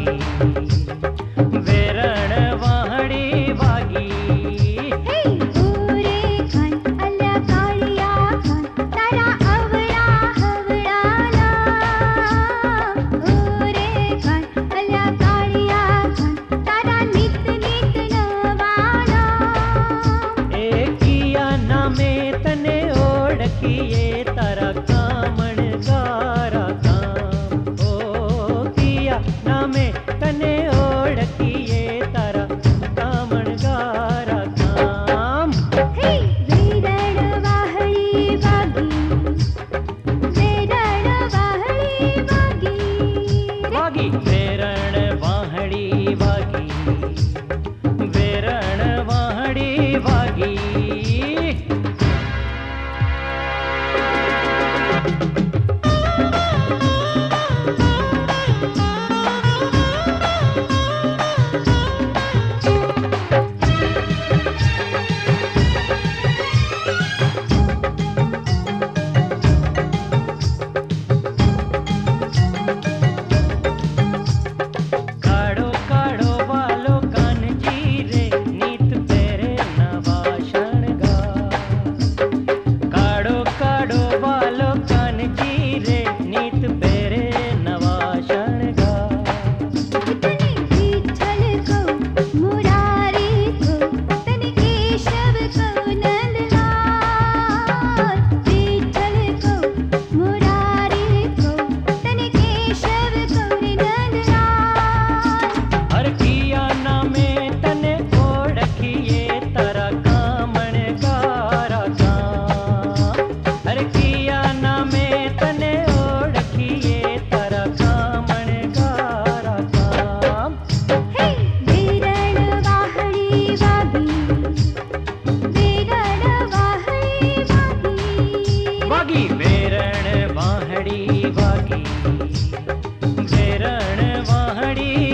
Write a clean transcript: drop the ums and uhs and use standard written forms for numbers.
वेरण वाहडी वागी ओरे खान आल्या काळिया खान तारा आवळा हवळाला ओरे खान आल्या काळिया खान तारा नित नित नवाला एकिया नामे तने ओळखिये तारा कामण गारा काम ओ किया नामे तने ओळखिये तारा कामण गारा काम वेरण वाहळी वागी वेरण वाहळी वागी वागी वेरण वाहडी वागी वेरण वाहडी वागी काढो काढो वालो कानजी रे नीत पेरे नवा शणगार काढो काढो वालो कानजी रे नीत पेरे नवा शणगार तने विठ्ठल को मुरारी को तने केशव को नंदलाल विठ्ठल को मुरारी को तने केशव को नंदलाल हर किया नामे तने ओळखिये तारा कामण गारा काम हर किया नामे तने ओळखिये तारा कामण गारा काम वेरण वाहळी वागी वेरण वाहळी वागी वागी वेरण वाहडी वागी वेरण वाहडी